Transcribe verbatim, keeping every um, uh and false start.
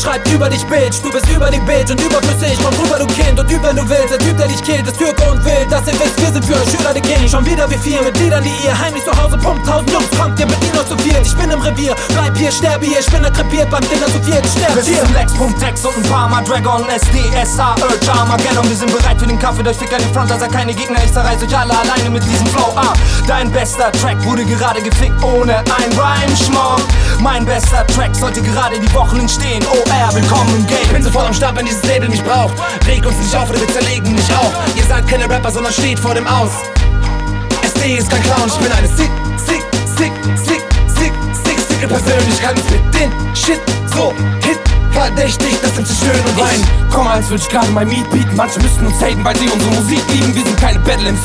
schreibt über dich Bitch. Du bist über die Bitch und überflüssig. Komm rüber, du Kind, und üb, wenn du willst. Der Typ, der dich killt, ist Türke und wild. Dass ihr wisst, wir sind für euch Schüler der King. Schon wieder wie vier mit Liedern, die ihr heimlich zu Hause pumpt. Tausend Jungs, kommt ihr mit ihnen zu viel. Ich bin im Revier, bleib hier, sterbe hier. Ich bin da krepiert beim Dinner zu viert. Sterb hier. Lex.text und ein paar Mal Dragon, S D, S A, Urge, Armageddon. Wir sind bereit für den Kampf, durch Fick an den Front, also keine Gegner. Ich zerreiß euch alle alleine mit diesem Flow. Ah, dein bester Track wurde gerade gefickt ohne ein Rhyme-Schmuck. Mein bester Track sollte gerade die Wochen entstehen. O R, willkommen im Game. Ich bin sofort am Start, wenn dieses Label mich braucht. Reg uns nicht auf oder wir zerlegen mich auch. Ihr seid keine Rapper, sondern steht vor dem Aus. S D ist kein Clown, ich bin eine sick, sick, sick, sick, sick, sick, sicke Persönlichkeit. Mit den Shit so hit verdächtig, das sind zu schön und weinen. Komm, als würd ich gerade mein Meat bieten. Manche müssen uns haten, weil sie unsere Musik lieben. Wir sind keine Battle M Cs.